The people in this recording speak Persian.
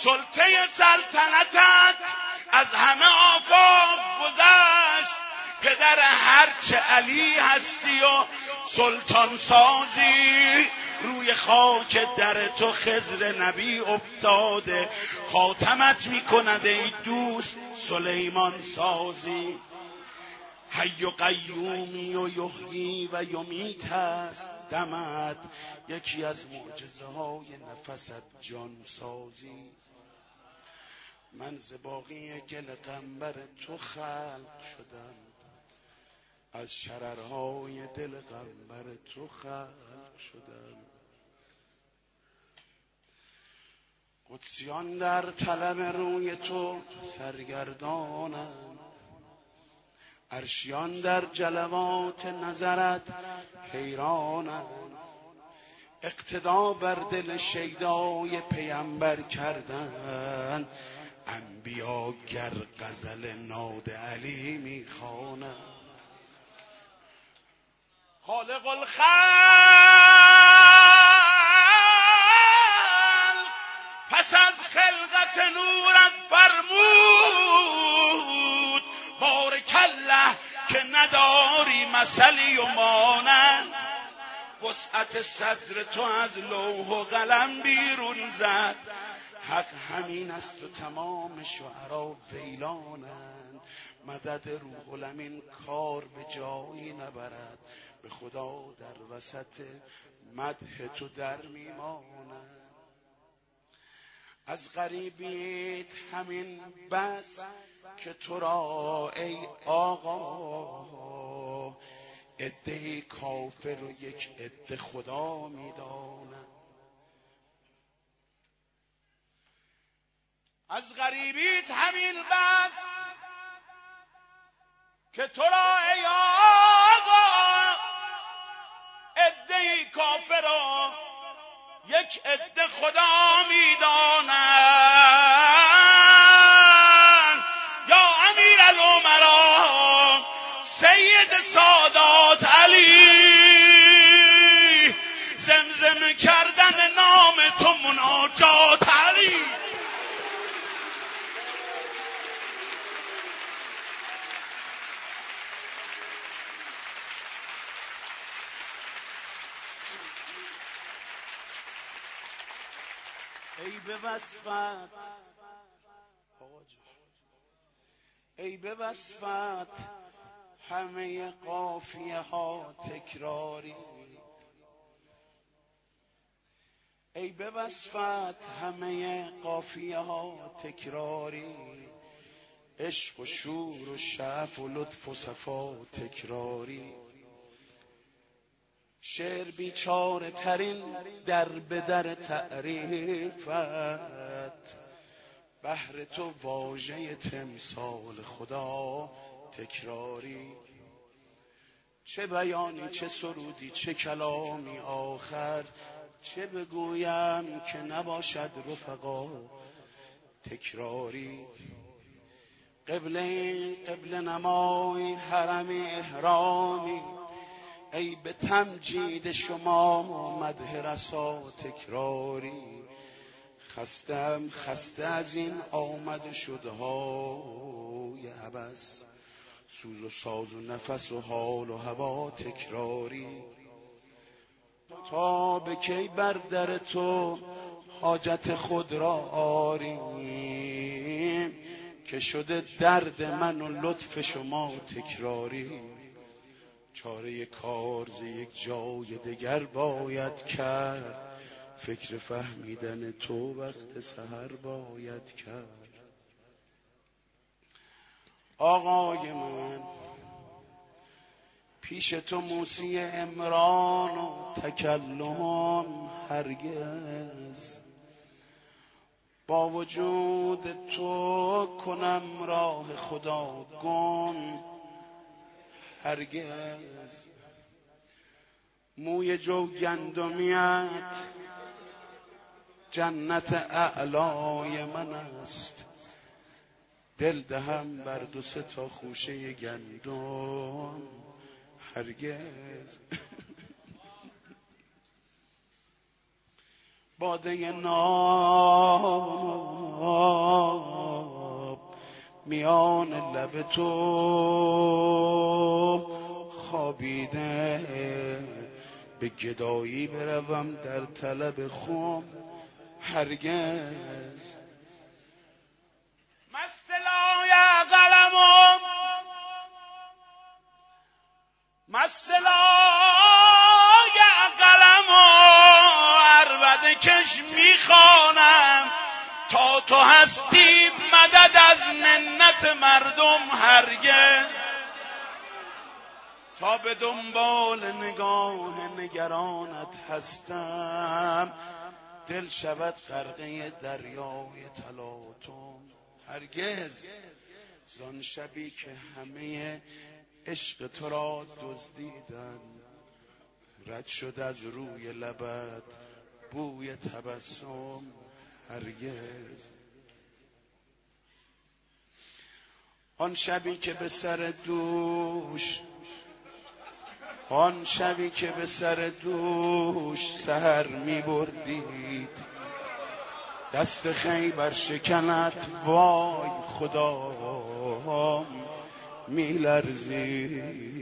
سلطه سلطنتت از همه آفاق گذشت. پدر هرچه علی هستی و سلطان سازی، روی خاک در تو خضر نبی افتاده، خاتمت میکند ای دوست سلیمان سازی. حی و قیومی و یحیی و یمیت است دمت، یکی از معجزه های نفست جان سازی. من ز باقی گل قنبر تو خلق شدم، از شررهای دل قنبر تو خلق شدم. قدسیان در طلب روی تو سرگردانند، عرشیان در جلوات نظرت حیرانند. اقتدا بر دل شیدای پیمبر کردن، انبیا گر غزل ناد علی میخوانند. خالق الخلق پس از خلقت نورت فرمود، بارک الله که نداری مثلی و مانند. وسعت صدر تو از لوح و قلم بیرون زد، حق همین است و تمام شعرا ویلانند. مدد روح الامین کار به جایی نبرد، به خدا در وسط مدح تو در میماند. از غریبیت همین بس که تو را ای آقا، عده کافر و یک عده خدا میدانند. از غریبیت همین بس که تو را ای آقا، عده کافر و یک عده خدا میدانند. یا امیر الامرا سید سادات علی، زمزم کردن نام تو مناجات علی. ای به وصفت همه قافیه ها تکراری، ای به وصفت همه قافیه ها تکراری. عشق و شور و شعف و لطف و صفا تکراری. شعر بیچاره ترین در به در تعریفت، بهر تو واژه تمثال خدا تکراری. چه بیانی چه سرودی چه کلامی آخر، چه بگویم که نباشد رفقا تکراری. قبله نمای حرم احرامی، ای به تمجید شما مدح رسا تکراری. خسته از این آمد شدهای عبس، سوز و ساز و نفس و حال و هوا تکراری. تا به کی بر در تو حاجت خود را آریم، که شده درد من و لطف شما تکراری. چاره کار ز یک جای دگر باید کرد، فکر فهمیدن تو وقت سحر باید کرد. آقای من پیش تو موسی عمران و تکلم هرگز، با وجود تو کنم راه خدا گم هرگز. موی جو گندمیت جنت اعلای من است، دل دهم بر دو سه تا خوشه گندم هرگز. باده ناب میان لب تو خوابیده، به گدایی بروم در طلب خم هرگز. مستلای قلمم مستلای قلم و عربده کش میخوانم تا تو هستی مدد از منت مردم هرگز. تا به دنبال نگاه نگرانت هستم، دل شود غرقه دریای تلاطم هرگز. زان شبی که همه عشق تو را دزدیدن، رد شد از روی لبت بوی تبسم هرگز. آن شبی که به سر دوش سحر می بردید، دست خیبر شکنت وای خدا می لرزید.